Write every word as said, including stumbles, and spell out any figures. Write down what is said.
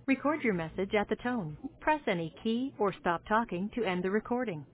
Record your message at the tone. Press any key or stop talking to end the recording.